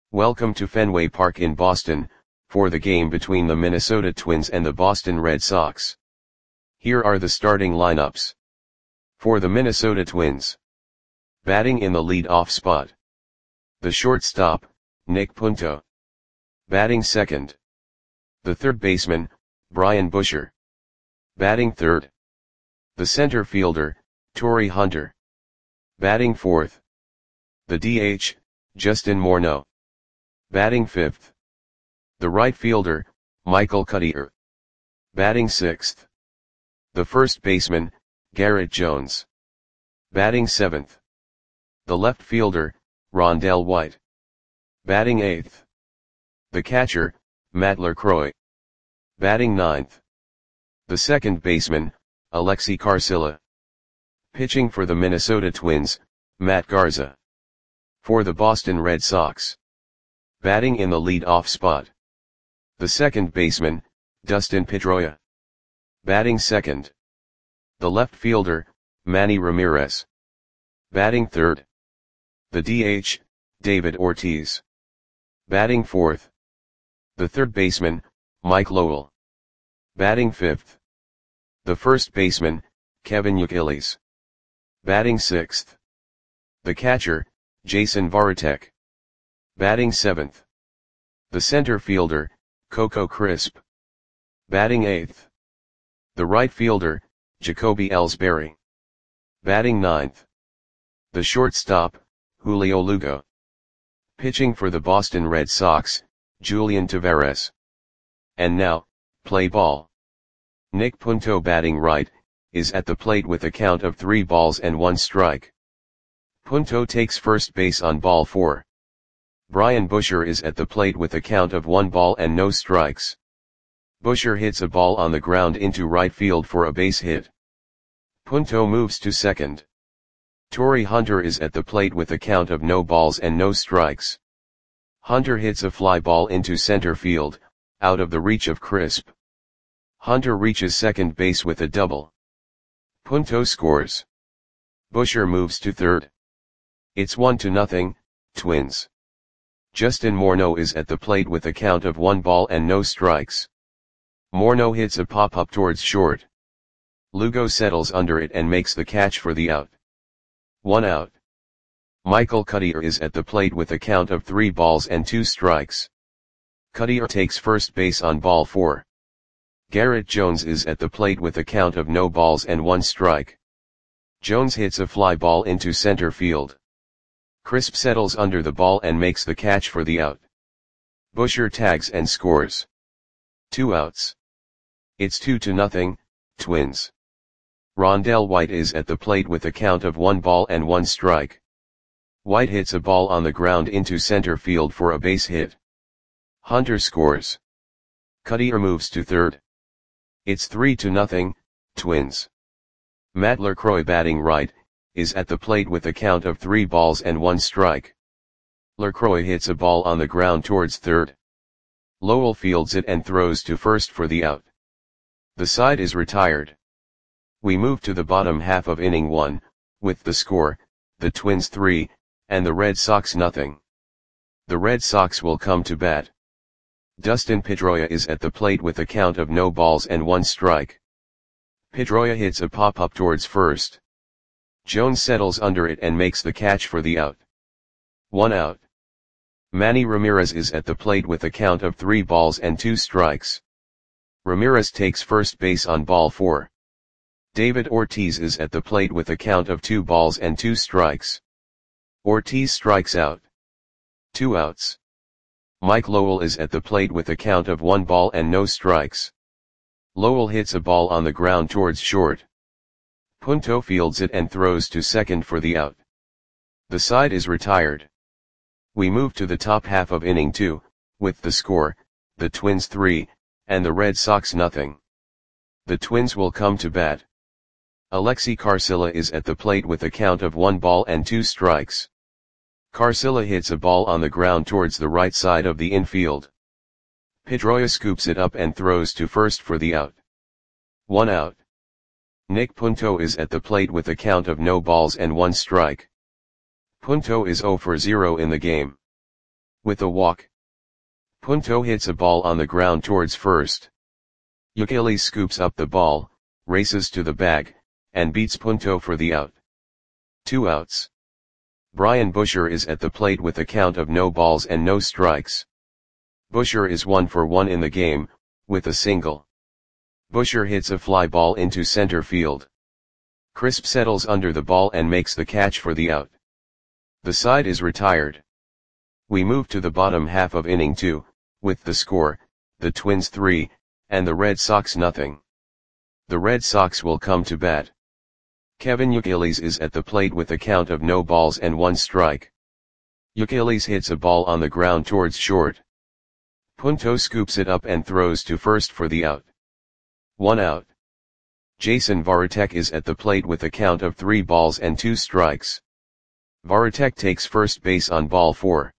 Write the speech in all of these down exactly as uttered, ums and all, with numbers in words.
Welcome to Fenway Park in Boston, for the game between the Minnesota Twins and the Boston Red Sox. Here are the starting lineups. For the Minnesota Twins. Batting in the lead-off spot. The shortstop, Nick Punto. Batting second. The third baseman, Brian Busher. Batting third. The center fielder, Torii Hunter. Batting fourth. The D H, Justin Morneau. Batting fifth. The right fielder, Michael Cuddyer. Batting sixth. The first baseman, Garrett Jones. Batting seventh. The left fielder, Rondell White. Batting eighth. The catcher, Matt LaCroix. Batting ninth. The second baseman, Alexi Carcilla. Pitching for the Minnesota Twins, Matt Garza. For the Boston Red Sox. Batting in the lead-off spot. The second baseman, Dustin Pedroia. Batting second. The left fielder, Manny Ramirez. Batting third. The D H, David Ortiz. Batting fourth. The third baseman, Mike Lowell. Batting fifth. The first baseman, Kevin Youkilis. Batting sixth. The catcher, Jason Varitek. Batting seventh. The center fielder, Coco Crisp. Batting eighth. The right fielder, Jacoby Ellsbury. Batting ninth. The shortstop, Julio Lugo. Pitching for the Boston Red Sox, Julian Taveras. And now, play ball. Nick Punto batting right, is at the plate with a count of three balls and one strike. Punto takes first base on ball four. Brian Busher is at the plate with a count of one ball and no strikes. Busher hits a ball on the ground into right field for a base hit. Punto moves to second. Torii Hunter is at the plate with a count of no balls and no strikes. Hunter hits a fly ball into center field, out of the reach of Crisp. Hunter reaches second base with a double. Punto scores. Busher moves to third. It's one to nothing, Twins. Justin Morneau is at the plate with a count of one ball and no strikes. Morneau hits a pop-up towards short. Lugo settles under it and makes the catch for the out. One out. Michael Cuddyer is at the plate with a count of three balls and two strikes. Cuddyer takes first base on ball four. Garrett Jones is at the plate with a count of no balls and one strike. Jones hits a fly ball into center field. Crisp settles under the ball and makes the catch for the out. Busher tags and scores. Two outs. It's two to nothing, Twins. Rondell White is at the plate with a count of one ball and one strike. White hits a ball on the ground into center field for a base hit. Hunter scores. Cuddyer moves to third. It's three to nothing, Twins. Matt LaCroix batting right, is at the plate with a count of three balls and one strike. LaCroix hits a ball on the ground towards third. Lowell fields it and throws to first for the out. The side is retired. We move to the bottom half of inning one, with the score, the Twins three, and the Red Sox nothing. The Red Sox will come to bat. Dustin Pedroia is at the plate with a count of no balls and one strike. Pedroia hits a pop-up towards first. Jones settles under it and makes the catch for the out. One out. Manny Ramirez is at the plate with a count of three balls and two strikes. Ramirez takes first base on ball four. David Ortiz is at the plate with a count of two balls and two strikes. Ortiz strikes out. Two outs. Mike Lowell is at the plate with a count of one ball and no strikes. Lowell hits a ball on the ground towards short. Punto fields it and throws to second for the out. The side is retired. We move to the top half of inning two, with the score, the Twins three, and the Red Sox nothing. The Twins will come to bat. Alexi Carcilla is at the plate with a count of one ball and two strikes. Carcilla hits a ball on the ground towards the right side of the infield. Pedroia scoops it up and throws to first for the out. One out. Nick Punto is at the plate with a count of no balls and one strike. Punto is zero for zero in the game. With a walk, Punto hits a ball on the ground towards first. Youkilis scoops up the ball, races to the bag, and beats Punto for the out. Two outs. Brian Busher is at the plate with a count of no balls and no strikes. Busher is one for one in the game, with a single. Busher hits a fly ball into center field. Crisp settles under the ball and makes the catch for the out. The side is retired. We move to the bottom half of inning two, with the score, the Twins three, and the Red Sox nothing. The Red Sox will come to bat. Kevin Youkilis is at the plate with a count of no balls and one strike. Youkilis hits a ball on the ground towards short. Punto scoops it up and throws to first for the out. One out. Jason Varitek is at the plate with a count of three balls and two strikes. Varitek takes first base on ball four.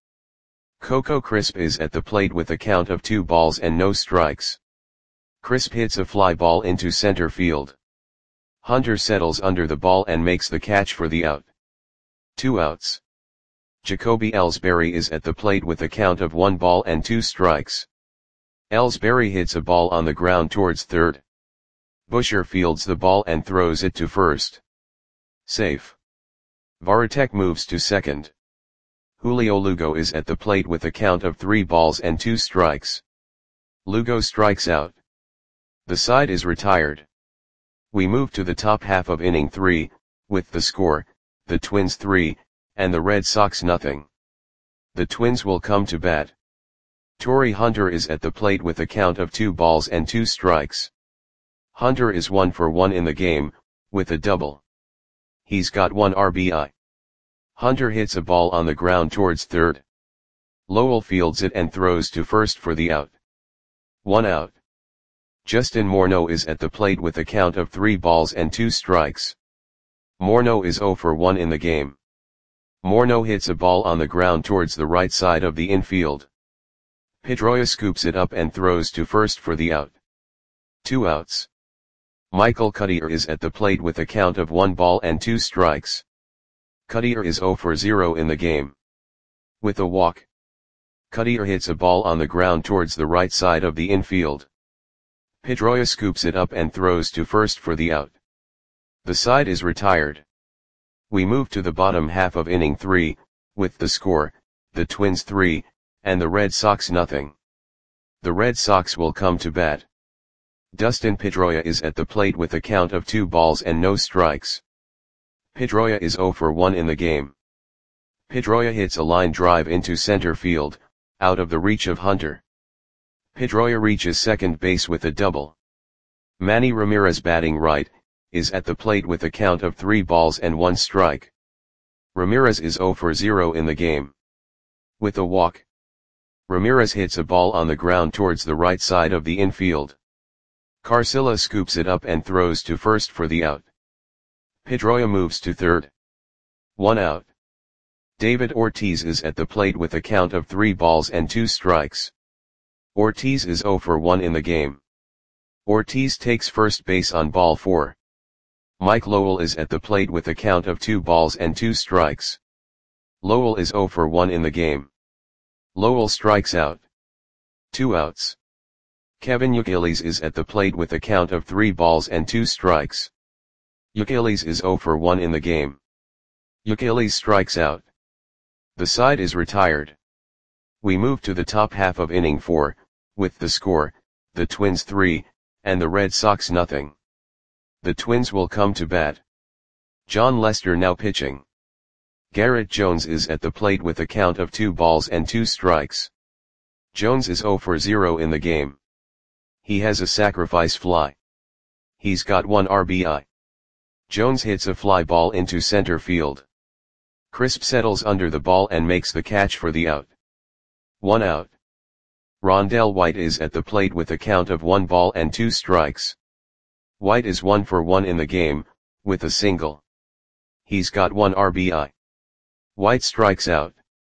Coco Crisp is at the plate with a count of two balls and no strikes. Crisp hits a fly ball into center field. Hunter settles under the ball and makes the catch for the out. Two outs. Jacoby Ellsbury is at the plate with a count of one ball and two strikes. Ellsbury hits a ball on the ground towards third. Busher fields the ball and throws it to first. Safe. Varitek moves to second. Julio Lugo is at the plate with a count of three balls and two strikes. Lugo strikes out. The side is retired. We move to the top half of inning three, with the score, the Twins three, and the Red Sox nothing. The Twins will come to bat. Torrey Hunter is at the plate with a count of two balls and two strikes. Hunter is one for one in the game, with a double. He's got one R B I. Hunter hits a ball on the ground towards third. Lowell fields it and throws to first for the out. One out. Justin Morneau is at the plate with a count of three balls and two strikes. Morneau is zero for one in the game. Morneau hits a ball on the ground towards the right side of the infield. Pedroia scoops it up and throws to first for the out. Two outs. Michael Cuddyer is at the plate with a count of one ball and two strikes. Cuddyer is zero for zero in the game. With a walk, Cuddyer hits a ball on the ground towards the right side of the infield. Pedroia scoops it up and throws to first for the out. The side is retired. We move to the bottom half of inning three, with the score, the Twins three, and the Red Sox nothing. The Red Sox will come to bat. Dustin Pedroia is at the plate with a count of two balls and no strikes. Pedroia is zero for one in the game. Pedroia hits a line drive into center field, out of the reach of Hunter. Pedroia reaches second base with a double. Manny Ramirez, batting right, is at the plate with a count of three balls and one strike. Ramirez is zero for zero in the game. With a walk, Ramirez hits a ball on the ground towards the right side of the infield. Carcilla scoops it up and throws to first for the out. Pedroia moves to third. One out. David Ortiz is at the plate with a count of three balls and two strikes. Ortiz is zero for one in the game. Ortiz takes first base on ball four. Mike Lowell is at the plate with a count of two balls and two strikes. Lowell is zero for one in the game. Lowell strikes out. Two outs. Kevin Youkilis is at the plate with a count of three balls and two strikes. Youkilis is zero for one in the game. Youkilis strikes out. The side is retired. We move to the top half of inning four, with the score, the Twins three, and the Red Sox nothing. The Twins will come to bat. John Lester now pitching. Garrett Jones is at the plate with a count of two balls and two strikes. Jones is zero for zero in the game. He has a sacrifice fly. He's got one R B I. Jones hits a fly ball into center field. Crisp settles under the ball and makes the catch for the out. One out. Rondell White is at the plate with a count of one ball and two strikes. White is one for one in the game, with a single. He's got one R B I. White strikes out.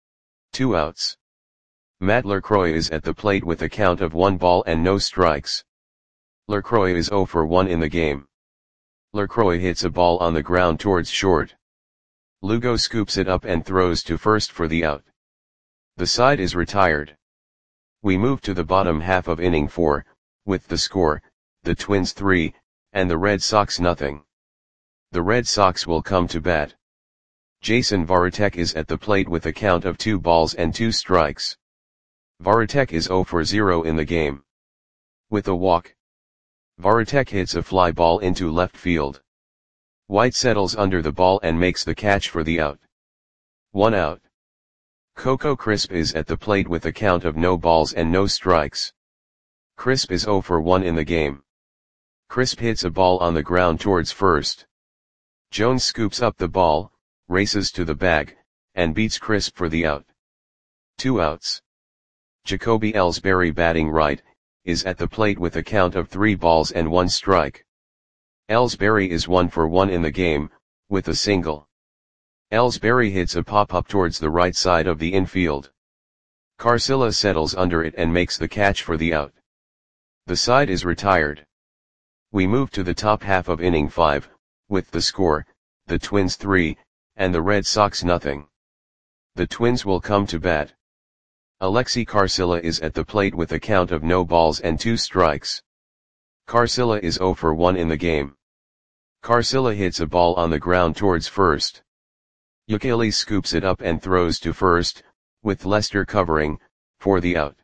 Two outs. Matt LaCroix is at the plate with a count of one ball and no strikes. LaCroix is zero for one in the game. LaCroix hits a ball on the ground towards short. Lugo scoops it up and throws to first for the out. The side is retired. We move to the bottom half of inning four, with the score, the Twins three, and the Red Sox nothing. The Red Sox will come to bat. Jason Varitek is at the plate with a count of two balls and two strikes. Varitek is zero for zero in the game. With a walk, Varitek hits a fly ball into left field. White settles under the ball and makes the catch for the out. One out. Coco Crisp is at the plate with a count of no balls and no strikes. Crisp is zero for one in the game. Crisp hits a ball on the ground towards first. Jones scoops up the ball, races to the bag, and beats Crisp for the out. Two outs. Jacoby Ellsbury, batting right, is at the plate with a count of three balls and one strike. Ellsbury is one for one in the game, with a single. Ellsbury hits a pop-up towards the right side of the infield. Carcilla settles under it and makes the catch for the out. The side is retired. We move to the top half of inning five, with the score, the Twins three, and the Red Sox nothing. The Twins will come to bat. Alexi Carcilla is at the plate with a count of no balls and two strikes. Carcilla is zero for one in the game. Carcilla hits a ball on the ground towards first. Ukele scoops it up and throws to first, with Lester covering, for the out.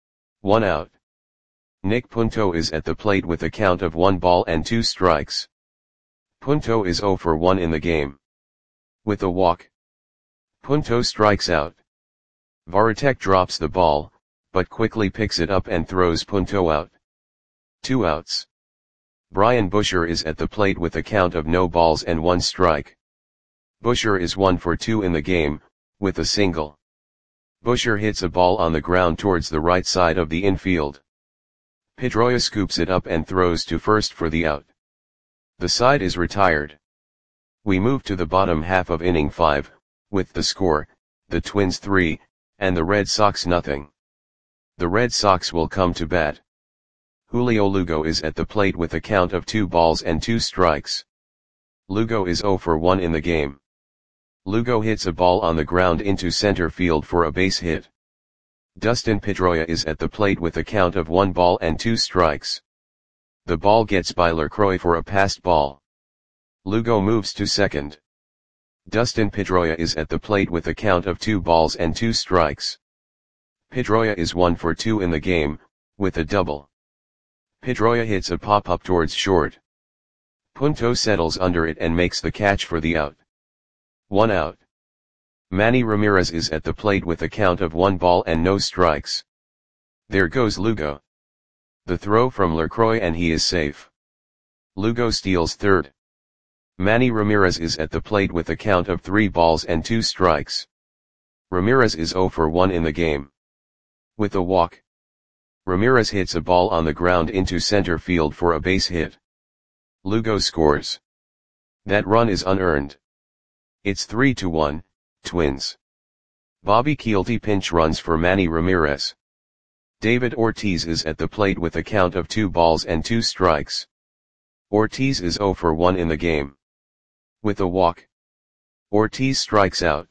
One out. Nick Punto is at the plate with a count of one ball and two strikes. Punto is zero for one in the game. With a walk, Punto strikes out. Varitek drops the ball, but quickly picks it up and throws Punto out. Two outs. Brian Busher is at the plate with a count of no balls and one strike. Busher is one for two in the game, with a single. Busher hits a ball on the ground towards the right side of the infield. Pedroia scoops it up and throws to first for the out. The side is retired. We move to the bottom half of inning five, with the score, the Twins three, and the Red Sox nothing. The Red Sox will come to bat. Julio Lugo is at the plate with a count of two balls and two strikes. Lugo is zero for one in the game. Lugo hits a ball on the ground into center field for a base hit. Dustin Pedroia is at the plate with a count of one ball and two strikes. The ball gets by LaCroix for a passed ball. Lugo moves to second. Dustin Pedroia is at the plate with a count of two balls and two strikes. Pedroia is one for two in the game, with a double. Pedroia hits a pop-up towards short. Punto settles under it and makes the catch for the out. One out. Manny Ramirez is at the plate with a count of one ball and no strikes. There goes Lugo. The throw from LaCroix and he is safe. Lugo steals third. Manny Ramirez is at the plate with a count of three balls and two strikes. Ramirez is zero for one in the game. With a walk, Ramirez hits a ball on the ground into center field for a base hit. Lugo scores. That run is unearned. It's three to one, Twins. Bobby Kielty pinch runs for Manny Ramirez. David Ortiz is at the plate with a count of two balls and two strikes. Ortiz is zero for one in the game. With a walk, Ortiz strikes out.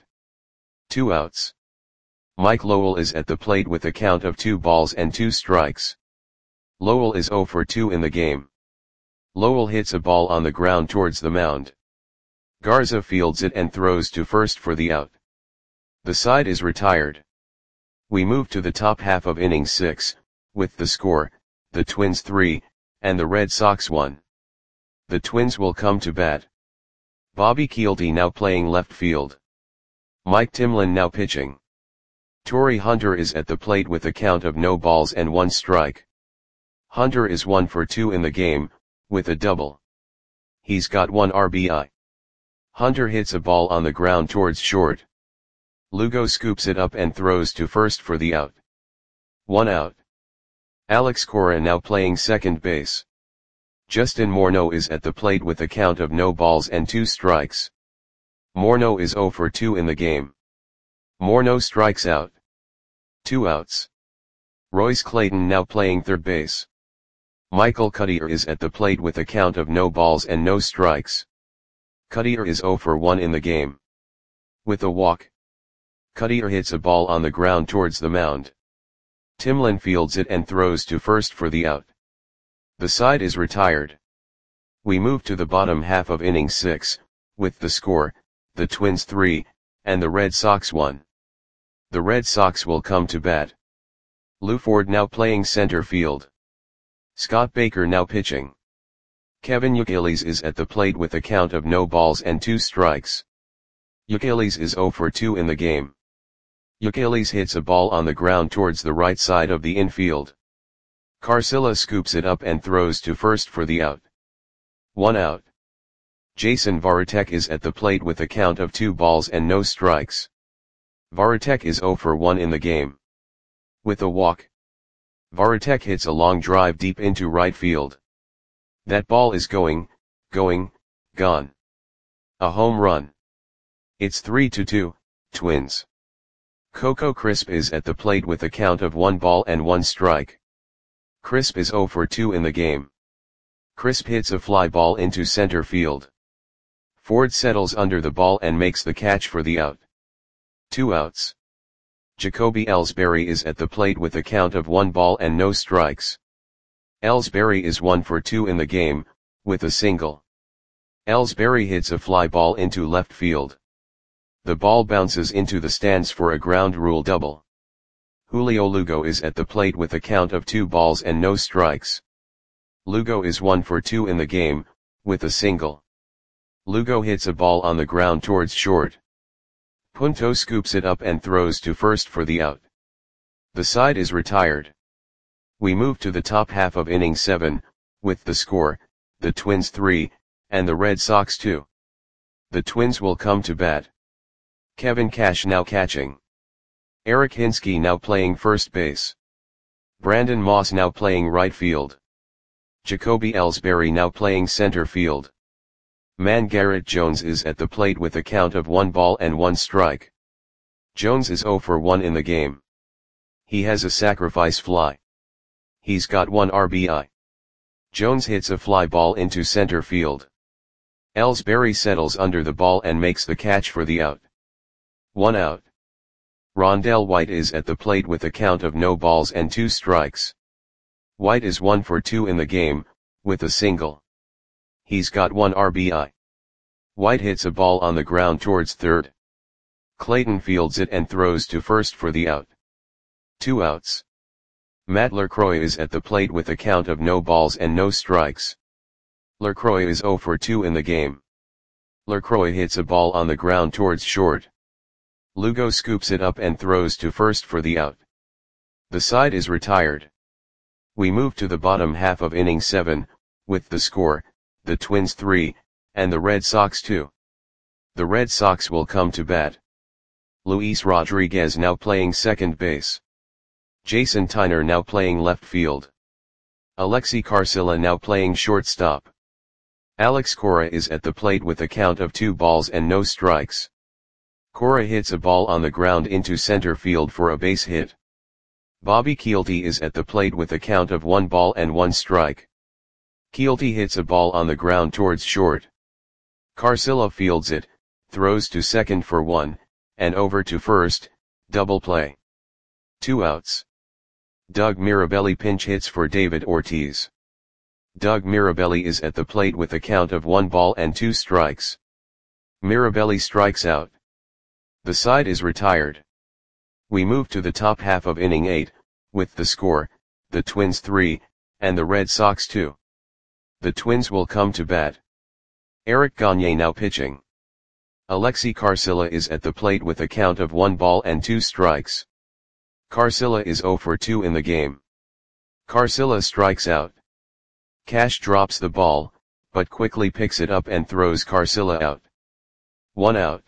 Two outs. Mike Lowell is at the plate with a count of two balls and two strikes. Lowell is zero for two in the game. Lowell hits a ball on the ground towards the mound. Garza fields it and throws to first for the out. The side is retired. We move to the top half of inning six, with the score, the Twins three, and the Red Sox one. The Twins will come to bat. Bobby Kielty now playing left field. Mike Timlin now pitching. Torrey Hunter is at the plate with a count of no balls and one strike. Hunter is one for two in the game, with a double. He's got one R B I. Hunter hits a ball on the ground towards short. Lugo scoops it up and throws to first for the out. One out. Alex Cora now playing second base. Justin Morneau is at the plate with a count of no balls and two strikes. Morneau is zero for two in the game. Morneau strikes out. Two outs. Royce Clayton now playing third base. Michael Cuddyer is at the plate with a count of no balls and no strikes. Cuddyer is zero for one in the game. With a walk, Cuttier hits a ball on the ground towards the mound. Timlin fields it and throws to first for the out. The side is retired. We move to the bottom half of inning six, with the score, the Twins three, and the Red Sox one. The Red Sox will come to bat. Lou Ford now playing center field. Scott Baker now pitching. Kevin Youkilis is at the plate with a count of no balls and two strikes. Youkilis is zero for two in the game. Youkilis hits a ball on the ground towards the right side of the infield. Carcilla scoops it up and throws to first for the out. One out. Jason Varitek is at the plate with a count of two balls and no strikes. Varitek is zero for one in the game. With a walk, Varitek hits a long drive deep into right field. That ball is going, going, gone. A home run. It's three to two, Twins. Coco Crisp is at the plate with a count of one ball and one strike. Crisp is zero for two in the game. Crisp hits a fly ball into center field. Ford settles under the ball and makes the catch for the out. Two outs. Jacoby Ellsbury is at the plate with a count of one ball and no strikes. Ellsbury is one for two in the game, with a single. Ellsbury hits a fly ball into left field. The ball bounces into the stands for a ground rule double. Julio Lugo is at the plate with a count of two balls and no strikes. Lugo is one for two in the game, with a single. Lugo hits a ball on the ground towards short. Punto scoops it up and throws to first for the out. The side is retired. We move to the top half of inning seven, with the score, the Twins three, and the Red Sox two. The Twins will come to bat. Kevin Cash now catching. Eric Hinske now playing first base. Brandon Moss now playing right field. Jacoby Ellsbury now playing center field. Man Garrett Jones is at the plate with a count of one ball and one strike. Jones is zero for one in the game. He has a sacrifice fly. He's got one R B I. Jones hits a fly ball into center field. Ellsbury settles under the ball and makes the catch for the out. One out. Rondell White is at the plate with a count of no balls and two strikes. White is one for two in the game, with a single. He's got one R B I. White hits a ball on the ground towards third. Clayton fields it and throws to first for the out. Two outs. Matt LaCroix is at the plate with a count of no balls and no strikes. LaCroix is zero for two in the game. LaCroix hits a ball on the ground towards short. Lugo scoops it up and throws to first for the out. The side is retired. We move to the bottom half of inning seven, with the score, the Twins three, and the Red Sox two. The Red Sox will come to bat. Luis Rodriguez now playing second base. Jason Tyner now playing left field. Alexi Carcilla now playing shortstop. Alex Cora is at the plate with a count of two balls and no strikes. Cora hits a ball on the ground into center field for a base hit. Bobby Kielty is at the plate with a count of one ball and one strike. Kielty hits a ball on the ground towards short. Carcilla fields it, throws to second for one, and over to first, double play. Two outs. Doug Mirabelli pinch hits for David Ortiz. Doug Mirabelli is at the plate with a count of one ball and two strikes. Mirabelli strikes out. The side is retired. We move to the top half of inning eight, with the score, the Twins three, and the Red Sox two. The Twins will come to bat. Eric Gagne now pitching. Alexi Carcilla is at the plate with a count of one ball and two strikes. Carcilla is zero for two in the game. Carcilla strikes out. Cash drops the ball, but quickly picks it up and throws Carcilla out. One out.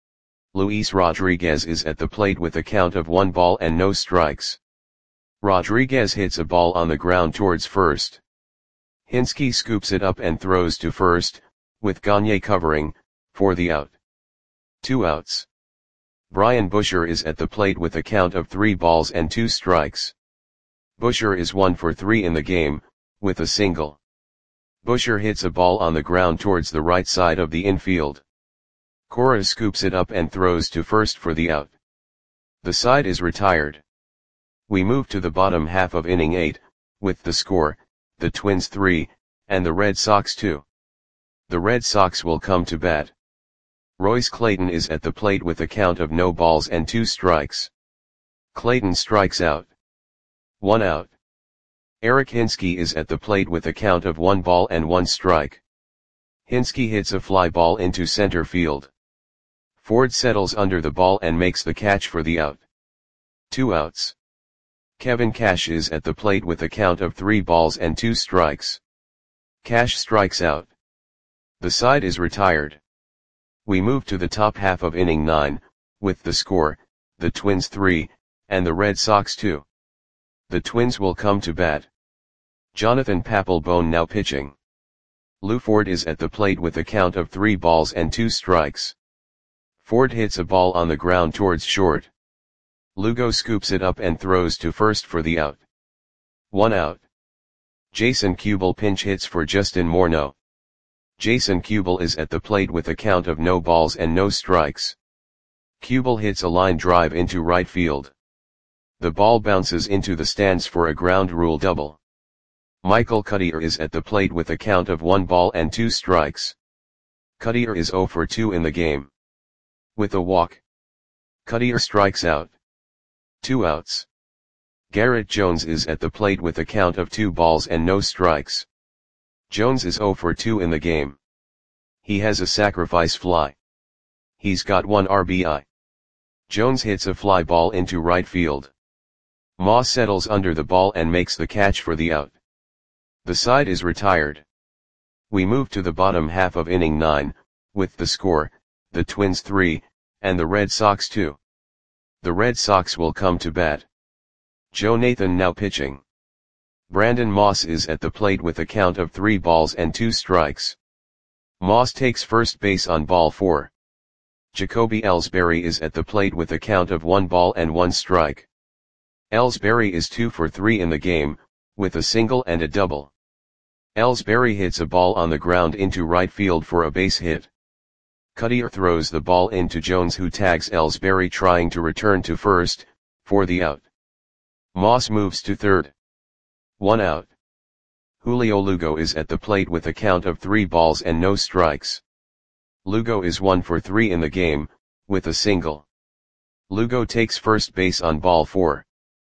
Luis Rodriguez is at the plate with a count of one ball and no strikes. Rodriguez hits a ball on the ground towards first. Hinske scoops it up and throws to first, with Gagne covering, for the out. Two outs. Brian Busher is at the plate with a count of three balls and two strikes. Busher is one for three in the game, with a single. Busher hits a ball on the ground towards the right side of the infield. Cora scoops it up and throws to first for the out. The side is retired. We move to the bottom half of inning eight, with the score, the Twins three, and the Red Sox two. The Red Sox will come to bat. Royce Clayton is at the plate with a count of no balls and two strikes. Clayton strikes out. One out. Eric Hinske is at the plate with a count of one ball and one strike. Hinske hits a fly ball into center field. Ford settles under the ball and makes the catch for the out. Two outs. Kevin Cash is at the plate with a count of three balls and two strikes. Cash strikes out. The side is retired. We move to the top half of inning nine, with the score, the Twins three, and the Red Sox two. The Twins will come to bat. Jonathan Papelbon now pitching. Lou Ford is at the plate with a count of three balls and two strikes. Ford hits a ball on the ground towards short. Lugo scoops it up and throws to first for the out. One out. Jason Kubel pinch hits for Justin Morneau. Jason Kubel is at the plate with a count of no balls and no strikes. Kubel hits a line drive into right field. The ball bounces into the stands for a ground rule double. Michael Cuddyer is at the plate with a count of one ball and two strikes. Cuddyer is oh for two in the game. With a walk, Cuddyer strikes out. Two outs. Garrett Jones is at the plate with a count of two balls and no strikes. Jones is oh for two in the game. He has a sacrifice fly. He's got one R B I. Jones hits a fly ball into right field. Moss settles under the ball and makes the catch for the out. The side is retired. We move to the bottom half of inning nine, with the score, the Twins three, and the Red Sox two. The Red Sox will come to bat. Joe Nathan now pitching. Brandon Moss is at the plate with a count of three balls and two strikes. Moss takes first base on ball four. Jacoby Ellsbury is at the plate with a count of one ball and one strike. Ellsbury is two for three in the game, with a single and a double. Ellsbury hits a ball on the ground into right field for a base hit. Cuddyer throws the ball into Jones, who tags Ellsbury trying to return to first, for the out. Moss moves to third. One out. Julio Lugo is at the plate with a count of three balls and no strikes. Lugo is one for three in the game, with a single. Lugo takes first base on ball four.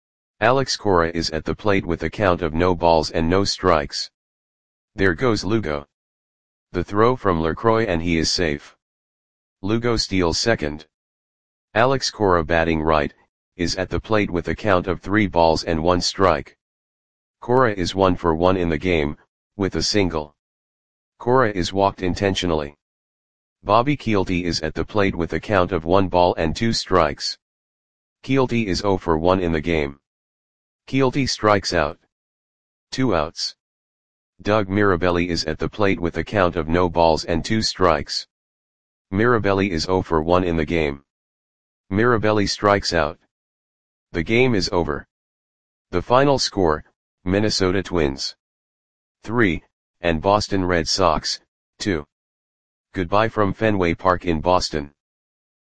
Alex Cora is at the plate with a count of no balls and no strikes. There goes Lugo. The throw from LaCroix and he is safe. Lugo steals second. Alex Cora, batting right, is at the plate with a count of three balls and one strike. Cora is one for one in the game, with a single. Cora is walked intentionally. Bobby Kielty is at the plate with a count of one ball and two strikes. Kielty is oh for one in the game. Kielty strikes out. Two outs. Doug Mirabelli is at the plate with a count of no balls and two strikes. Mirabelli is oh for one in the game. Mirabelli strikes out. The game is over. The final score, Minnesota Twins three, and Boston Red Sox two. Goodbye from Fenway Park in Boston.